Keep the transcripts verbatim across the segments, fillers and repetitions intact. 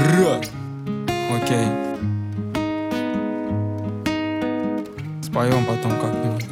Раз. Окей. Споем потом как-нибудь.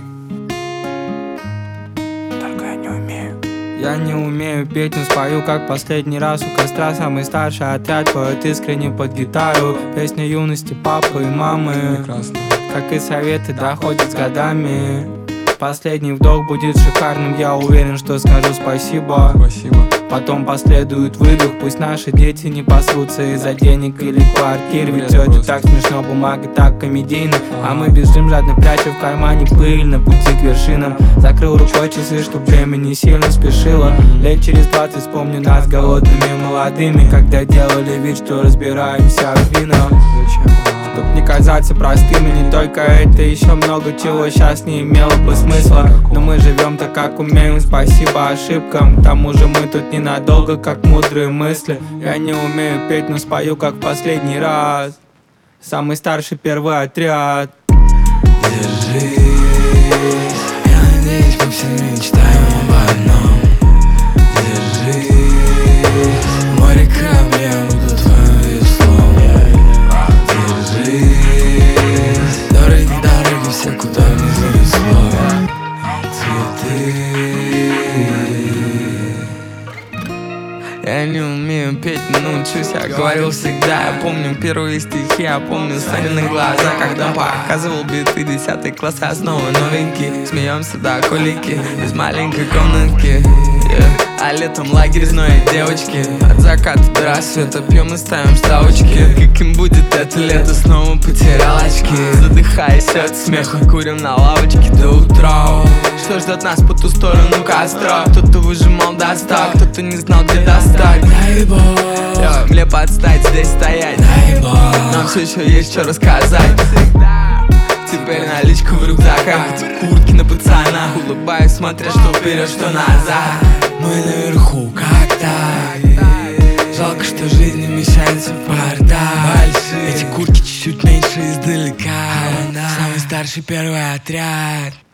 Только я не умею. Я не умею петь, но спою как последний раз. У костра самый старший отряд поет искренне под гитару. Песня юности папы и мамы. Прекрасно. Как и советы, доходят с годами. Последний вдох будет шикарным, я уверен, что скажу спасибо. Спасибо. Потом последует выдох, пусть наши дети не посрутся из-за денег или квартир. Ведь все это так смешно, бумага так комедийно. А мы бежим, жадно пряча в кармане пыль на пути к вершинам. Закрыл рукой часы, чтоб время не сильно спешило. Лет через двадцать вспомню нас голодными молодыми, когда делали вид, что разбираемся в винах. Чтоб не казаться простыми, не только это, еще много чего сейчас не имело бы смысла. Но мы живем так, как умеем, спасибо ошибкам. К тому же мы тут ненадолго, как мудрые мысли. Я не умею петь, но спою как в последний раз. Самый старший первый отряд. Держись, я надеюсь, мы все мечтаем об одном. Держись, море корабли, я буду твоим веслом. Держись, дороги, дороги, все куда внизу весло. Цветы. Я не умею петь, но научусь, я говорил всегда. Я помню первые стихи, я помню Санины глаза, когда показывал биты десятый класс, я снова новенький. Смеемся до колики, без маленькой комнатки, yeah. А летом лагерь знает девочки. От заката до рассвета пьем и ставим ставочки. Каким будет это лето, снова потерял очки. Задыхаясь от смеха, курим на лавочке до утра. Что ждет нас по ту сторону костра? Кто-то выжимал до ста, кто-то не знал, где достать. Дай бог, я, мне подстать здесь стоять. Дай бог, нам все еще есть что рассказать. Теперь наличка в рюкзаках, куртки на пацанах. Улыбаюсь, смотря что вперед, что назад. Мы наверху, как так? Жалко, что жизнь не вмещается в бардак. Эти куртки чуть-чуть меньше издалека. Самый старший первый отряд.